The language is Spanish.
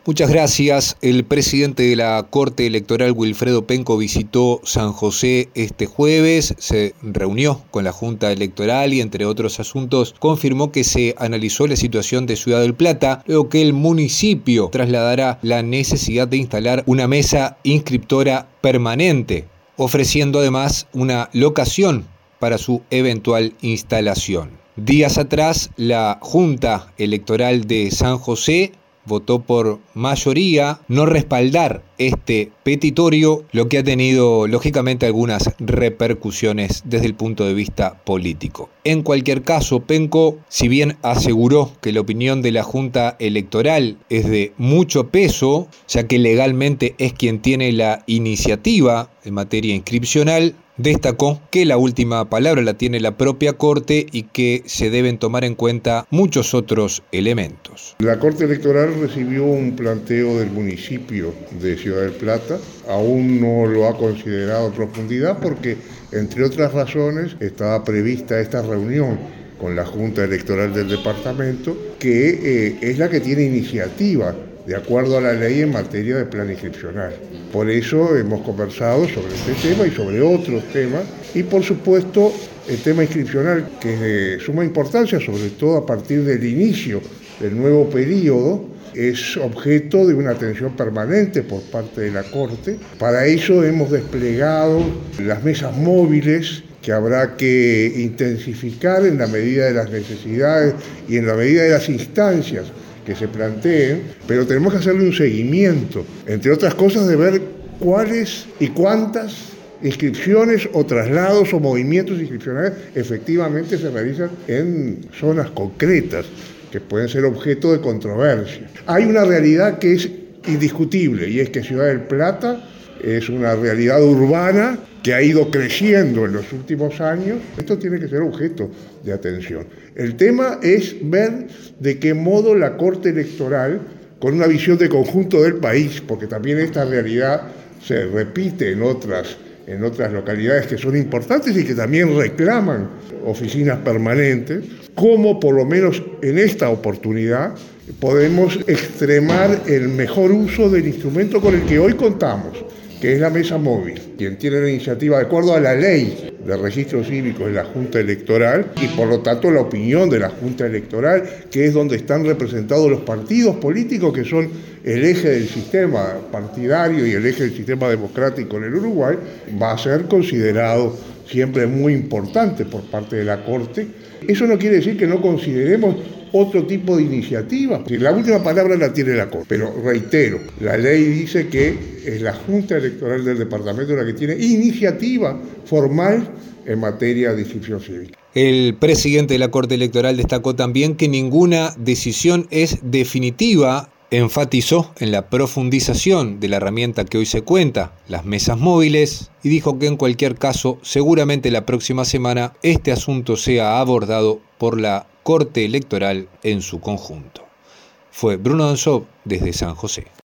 Muchas gracias. El presidente de la Corte Electoral, Wilfredo Penco, visitó San José este jueves, se reunió con la Junta Electoral y, entre otros asuntos, confirmó que se analizó la situación de Ciudad del Plata, luego que el municipio trasladará la necesidad de instalar una mesa inscriptora permanente, ofreciendo además una locación para su eventual instalación. Días atrás, la Junta Electoral de San José votó por mayoría no respaldar este petitorio, lo que ha tenido lógicamente algunas repercusiones desde el punto de vista político. En cualquier caso, Penco, si bien aseguró que la opinión de la Junta Electoral es de mucho peso, ya que legalmente es quien tiene la iniciativa en materia inscripcional, destacó que la última palabra la tiene la propia Corte y que se deben tomar en cuenta muchos otros elementos. La Corte Electoral recibió un planteo del municipio de Ciudad del Plata, aún no lo ha considerado a profundidad porque, entre otras razones, estaba prevista esta reunión con la Junta Electoral del departamento, que es la que tiene iniciativa de acuerdo a la ley en materia de plan inscripcional. Por eso hemos conversado sobre este tema y sobre otros temas, y por supuesto el tema inscripcional, que es de suma importancia, sobre todo a partir del inicio del nuevo periodo, es objeto de una atención permanente por parte de la Corte. Para eso hemos desplegado las mesas móviles, que habrá que intensificar en la medida de las necesidades y en la medida de las instancias que se planteen, pero tenemos que hacerle un seguimiento, entre otras cosas, de ver cuáles y cuántas inscripciones o traslados o movimientos inscripcionales efectivamente se realizan en zonas concretas que pueden ser objeto de controversia. Hay una realidad que es indiscutible, y es que Ciudad del Plata es una realidad urbana que ha ido creciendo en los últimos años. Esto tiene que ser objeto de atención. El tema es ver de qué modo la Corte Electoral, con una visión de conjunto del país, porque también esta realidad se repite en otras localidades que son importantes y que también reclaman oficinas permanentes, cómo por lo menos en esta oportunidad podemos extremar el mejor uso del instrumento con el que hoy contamos, que es la mesa móvil, quien tiene la iniciativa de acuerdo a la ley de registro cívico de la Junta Electoral y por lo tanto la opinión de la Junta Electoral, que es donde están representados los partidos políticos que son el eje del sistema partidario y el eje del sistema democrático en el Uruguay, va a ser considerado siempre muy importante por parte de la Corte. Eso no quiere decir que no consideremos otro tipo de iniciativa. La última palabra la tiene la Corte, pero reitero, la ley dice que es la Junta Electoral del departamento la que tiene iniciativa formal en materia de inscripción cívica. El presidente de la Corte Electoral destacó también que ninguna decisión es definitiva. Enfatizó en la profundización de la herramienta que hoy se cuenta, las mesas móviles, y dijo que en cualquier caso, seguramente la próxima semana, este asunto sea abordado por la Corte Electoral en su conjunto. Fue Bruno Danzov desde San José.